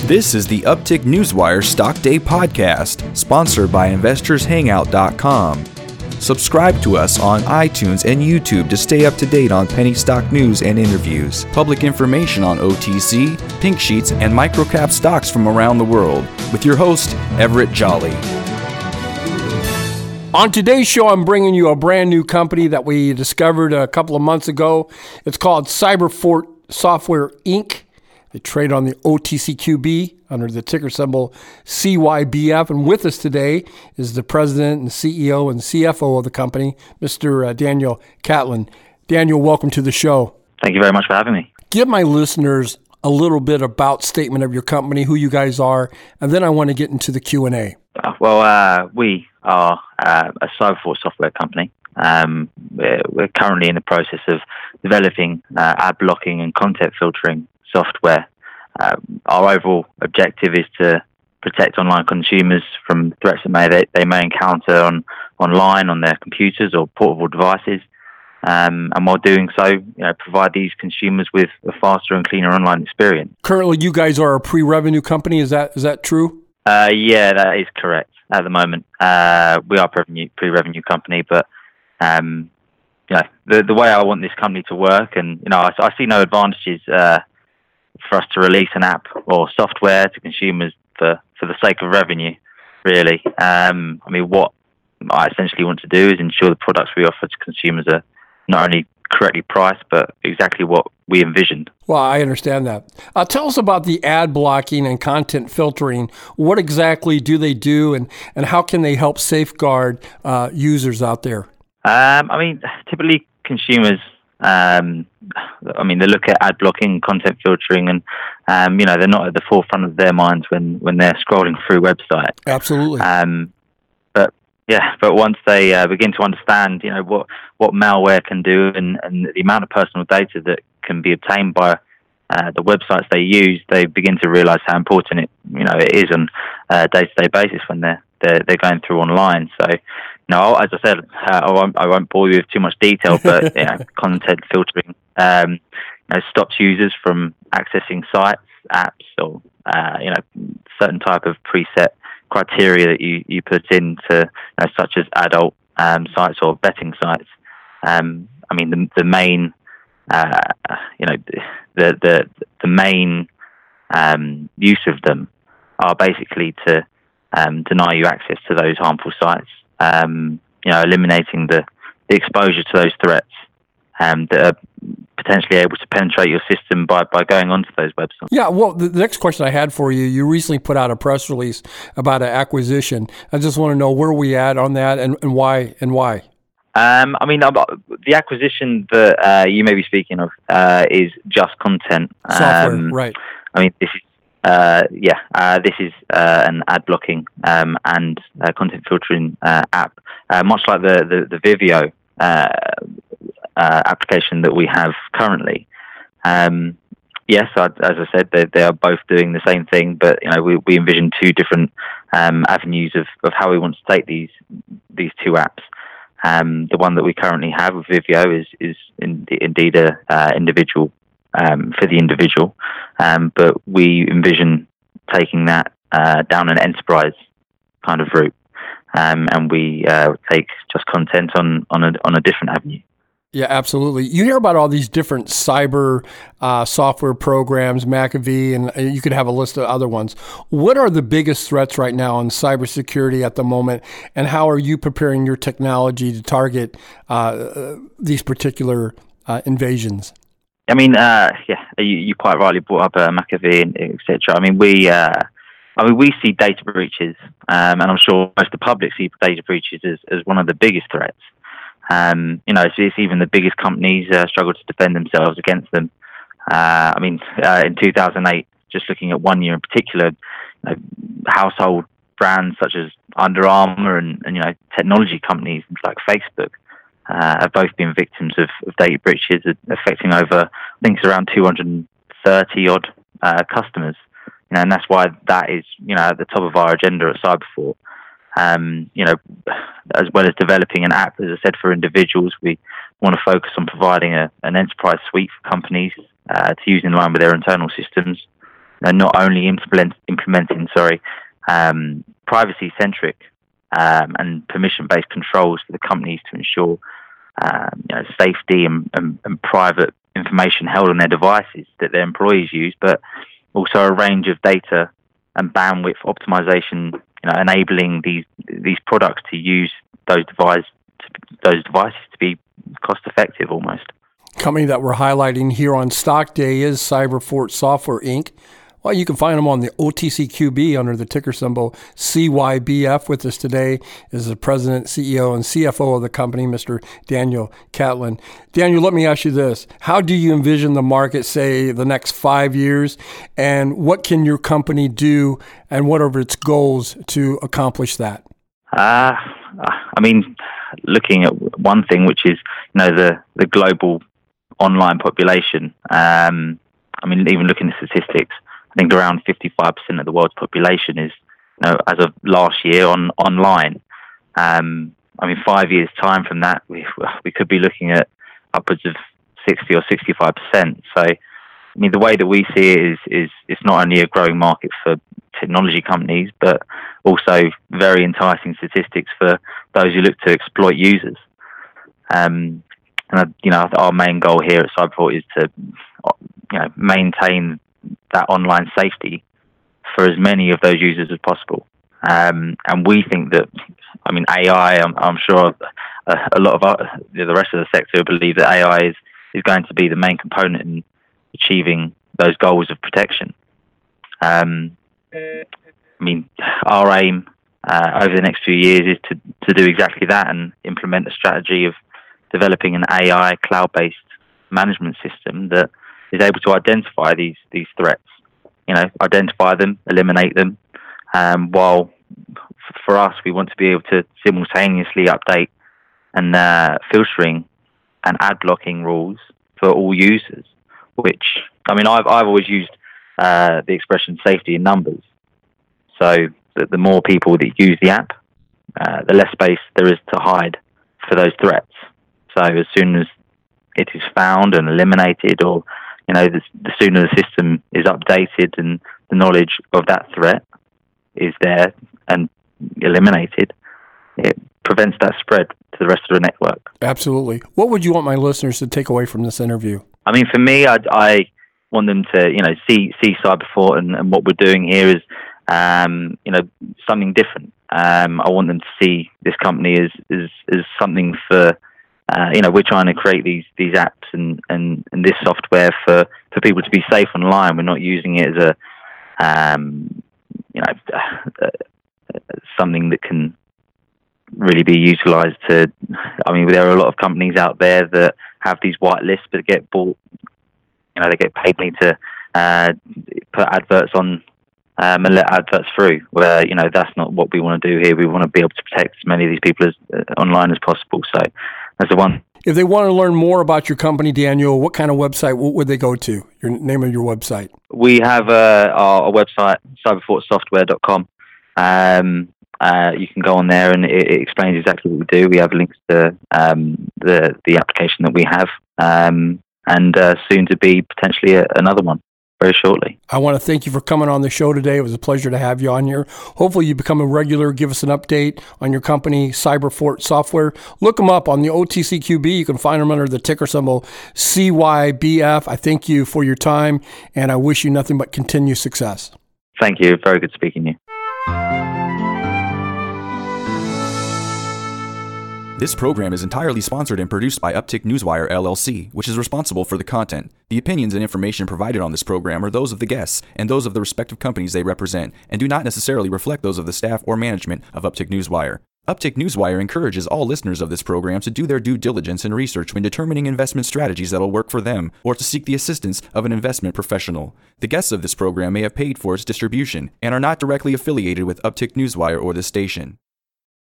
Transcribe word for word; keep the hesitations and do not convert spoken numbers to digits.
This is the Uptick Newswire Stock Day podcast, sponsored by investors hangout dot com. Subscribe to us on iTunes and YouTube to stay up to date on penny stock news and interviews, public information on O T C, pink sheets, and microcap stocks from around the world, with your host, Everett Jolly. On today's show, I'm bringing you a brand new company that we discovered a couple of months ago. It's called Cyberfort Software, Incorporated. They trade on the O T C Q B under the ticker symbol C Y B F. And with us today is the president and C E O and C F O of the company, Mister Uh, Daniel Catlin. Daniel, welcome to the show. Thank you very much for having me. Give my listeners a little bit about statement of your company, who you guys are, and then I want to get into the Q and A. Uh, well, uh, we are uh, a Cyberfort software company. Um, we're, we're currently in the process of developing uh, ad blocking and content filtering software. Uh, our overall objective is to protect online consumers from threats that may, they, they may encounter on online on their computers or portable devices. Um, and while doing so, you know, provide these consumers with a faster and cleaner online experience. Currently, you guys are a pre-revenue company. Is that is that true? Uh, yeah, that is correct. At the moment, uh, we are a pre-revenue, pre-revenue company, but um, you know, the the way I want this company to work, and you know, I, I see no advantages uh, for us to release an app or software to consumers for, for the sake of revenue. Really, um, I mean, what I essentially want to do is ensure the products we offer to consumers are not only correctly priced, but exactly what we envisioned. Well, I understand that. Uh, tell us about the ad blocking and content filtering. What exactly do they do, and, and how can they help safeguard uh, users out there? Um, I mean, typically consumers, um, I mean, they look at ad blocking, content filtering, and, um, you know, they're not at the forefront of their minds when, when they're scrolling through websites. Absolutely. Um, but Yeah, but once they uh, begin to understand, you know, what, what malware can do and, and the amount of personal data that can be obtained by uh, the websites they use, they begin to realise how important it, you know, it is on a day-to-day basis when they're they're, they're going through online. So, you know, as I said, uh, I won't I won't bore you with too much detail, but you know, content filtering um, you know, stops users from accessing sites, apps, or uh, you know, certain type of preset criteria that you, you put into, you know, such as adult um, sites or betting sites. Um, I mean, the, the main, uh, you know, the the the main um, use of them are basically to um, deny you access to those harmful sites. Um, you know, eliminating the, the exposure to those threats um, that are potentially able to penetrate your system by, by going onto those websites. Yeah, well, the next question I had for you, you recently put out a press release about an acquisition. I just want to know where we at on that and, and why and why. Um, I mean, the acquisition that uh, you may be speaking of uh, is Just Content. Software, um, right. I mean, this is, uh, yeah, uh, this is uh, an ad blocking um, and uh, content filtering uh, app, uh, much like the, the, the Vivio uh, uh, application that we have currently. Um, yes, I, as I said, they, they are both doing the same thing, but you know, we, we envision two different um, avenues of, of how we want to take these these two apps. Um, the one that we currently have with Vivio is is in, indeed a uh, individual um, for the individual, um, but we envision taking that uh, down an enterprise kind of route, um, and we uh, take Just Content on on a on a different avenue. Yeah, absolutely. You hear about all these different cyber uh, software programs, McAfee, and you could have a list of other ones. What are the biggest threats right now in cybersecurity at the moment, and how are you preparing your technology to target uh, these particular uh, invasions? I mean, uh, yeah, you, you quite rightly brought up uh, McAfee, and et cetera. I mean, we, uh, I mean, we see data breaches, um, and I'm sure most of the public see data breaches as, as one of the biggest threats. Um, you know, it's, it's even the biggest companies uh, struggle to defend themselves against them. Uh, I mean, uh, in two thousand eight, just looking at one year in particular, you know, household brands such as Under Armour and, and you know, technology companies like Facebook uh, have both been victims of, of data breaches affecting over, I think it's around two hundred thirty odd uh, customers. You know, and that's why that is, you know, at the top of our agenda at Cyberfort. Um, you know, as well as developing an app, as I said, for individuals, we want to focus on providing a, an enterprise suite for companies uh, to use in line with their internal systems. uh, not only implement, implementing, sorry, um, privacy-centric um, and permission-based controls for the companies to ensure um, you know, safety and, and, and private information held on their devices that their employees use, but also a range of data and bandwidth optimization, you know, enabling these these products to use those devices those devices to be cost effective almost. Company that we're highlighting here on Stock Day is Cyberfort Software Incorporated. Well, you can find them on the O T C Q B under the ticker symbol C Y B F. With us today is the president, C E O, and C F O of the company, Mister Daniel Catlin. Daniel, let me ask you this. How do you envision the market, say, the next five years? And what can your company do, and what are its goals to accomplish that? Uh, I mean, looking at one thing, which is, you know, the, the global online population. Um, I mean, even looking at statistics, I think around fifty-five percent of the world's population is, you know, as of last year, on online. Um, I mean, five years' time from that, we we could be looking at upwards of sixty or sixty-five percent. So, I mean, the way that we see it is, is it's not only a growing market for technology companies, but also very enticing statistics for those who look to exploit users. Um, and, you know, our main goal here at Cyberfort is to, you know, maintain that online safety for as many of those users as possible. Um, and we think that, I mean, A I, I'm, I'm sure a, a lot of our, the rest of the sector believe that A I is, is going to be the main component in achieving those goals of protection. Um, I mean, our aim uh, over the next few years is to, to do exactly that and implement a strategy of developing an A I cloud-based management system that is able to identify these these threats, you know, identify them, eliminate them, um, while f- for us, we want to be able to simultaneously update and uh, filtering and ad blocking rules for all users, which, I mean, I've, I've always used uh, the expression safety in numbers. So the, the more people that use the app, uh, the less space there is to hide for those threats. So as soon as it is found and eliminated, or you know, the, the sooner the system is updated and the knowledge of that threat is there and eliminated, it prevents that spread to the rest of the network. Absolutely. What would you want my listeners to take away from this interview? I mean, for me, I, I want them to, you know, see see Cyberfort and, and what we're doing here is, um, you know, something different. Um, I want them to see this company as as, as something for. Uh, you know, we're trying to create these these apps and, and, and this software for, for people to be safe online. We're not using it as a, um, you know, uh, uh, something that can really be utilised to. I mean, there are a lot of companies out there that have these white lists, but get bought. You know, they get paid money to uh, put adverts on um, and let adverts through. Where, you know, that's not what we want to do here. We want to be able to protect as many of these people as uh, online as possible. So. That's the one. If they want to learn more about your company, Daniel, what kind of website what would they go to? Your name of your website? We have uh, our, our website, cyberfort software dot com. Um, uh, you can go on there and it, it explains exactly what we do. We have links to um, the the application that we have, um, and uh, soon to be potentially a, another one very shortly. I want to thank you for coming on the show today. It was a pleasure to have you on here. Hopefully you become a regular. Give us an update on your company, Cyberfort Software. Look them up on the O T C Q B. You can find them under the ticker symbol C Y B F. I thank you for your time, and I wish you nothing but continued success. Thank you. Very good speaking to you. This program is entirely sponsored and produced by Uptick Newswire, L L C, which is responsible for the content. The opinions and information provided on this program are those of the guests and those of the respective companies they represent, and do not necessarily reflect those of the staff or management of Uptick Newswire. Uptick Newswire encourages all listeners of this program to do their due diligence and research when determining investment strategies that will work for them, or to seek the assistance of an investment professional. The guests of this program may have paid for its distribution and are not directly affiliated with Uptick Newswire or this station.